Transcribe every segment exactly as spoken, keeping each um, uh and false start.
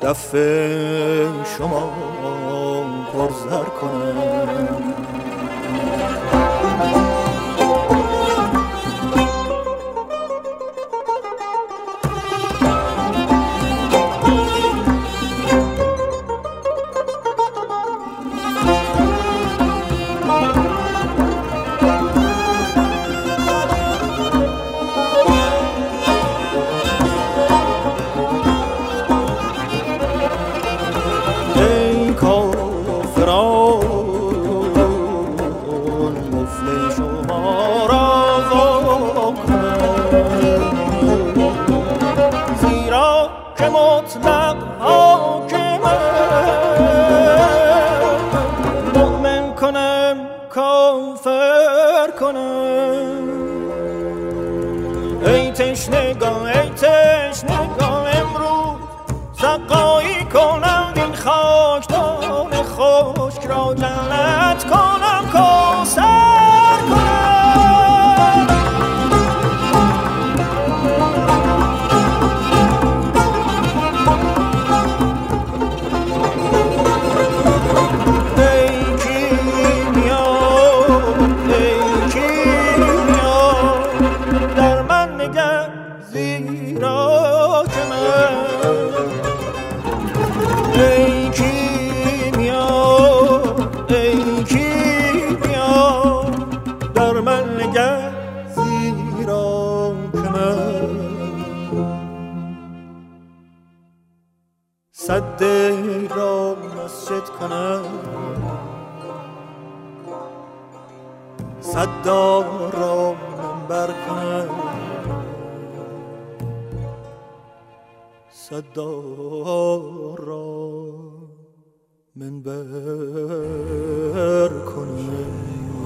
دف شما پرزر کنم. ای تشنگان ای تشنگان امروز سقایی کنم این خاکدان خشک را جنت کنم کوثر کنم. ای کیمیا ای کیمیا در من نگر زیرا که من ای کیمیا ای کیمیا در من نگر زیرا که من صد را مسجد کنم صدار را منبر کنم صدار را منبر کنم.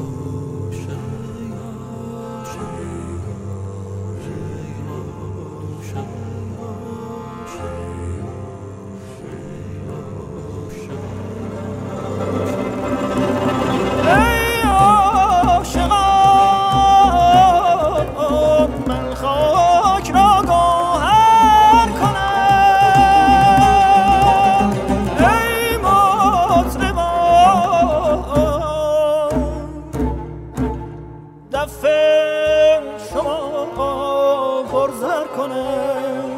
دف شما پرزر کنم.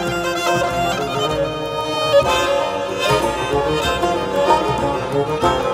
Thank you.